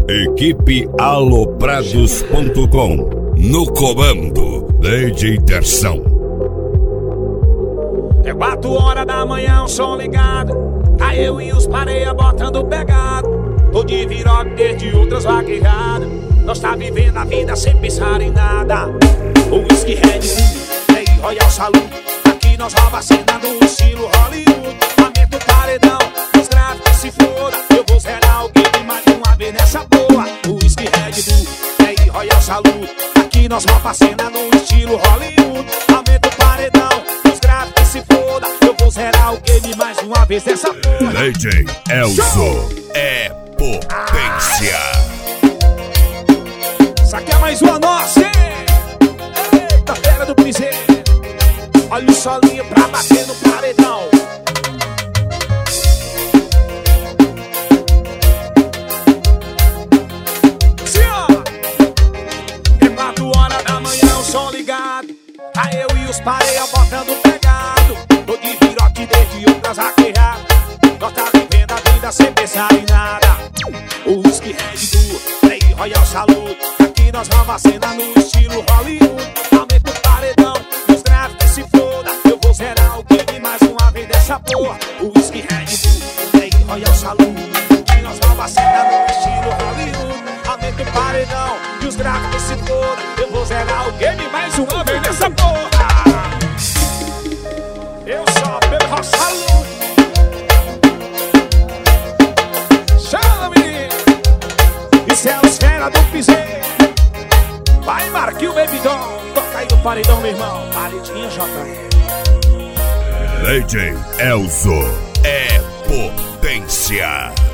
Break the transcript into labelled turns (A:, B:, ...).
A: Equipe Aloprados.com. No comando, DJ Terção.
B: É 4 horas da manhã, o som ligado. Tá eu e os pareia botando pegado. Tô de viroque desde outras vaquejadas. Nós tá vivendo a vida sem pensar em nada. O whisky Red Bull, Rei Royal Salute. Aqui nós rouba a cena no estilo Hollywood. Aumenta o paredão, os gráficos se foda. Eu vou zerar o game mais uma vez nessa boa. O whisky Red Bull, Rei Royal Salute. Aqui nós rouba a cena no estilo Hollywood. Aumenta o paredão, os gráficos se foda. Eu vou zerar o game mais uma vez nessa porra.
A: DJ Elzo é potência.
B: Isso aqui é mais uma nossa, hein? Eita, fera do piseiro. Olha o solinho pra bater no paredão. Sim, ó. É 4 horas da manhã, o som ligado. Tá eu e os pareia botando pegado. Tô de viroque desde outras vaquejadas. Nós tá vivendo a vida sem pensar em nada. O whisky Red Bull, Rei Royal Salute. Aqui nós vamos a cena no estilo Hollywood. Aumenta o paredão, os gráficos se foda. Eu vou zerar o game mais uma vez dessa porra. O whisky Red Bull, Rei Royal Salute. Aqui nós vamos a cena no estilo Hollywood. Aumenta o paredão e os gráficos se foda. Eu vou zerar o game mais uma vez dessa porra. Eu só pelo Royal Salute. Chama, menino! Isso é os fera do piseiro. Vai, Marquinhos, Baby Doll. Toca aí no paredão, meu irmão. Paredinha, JR.
A: DJ Elzo é potência.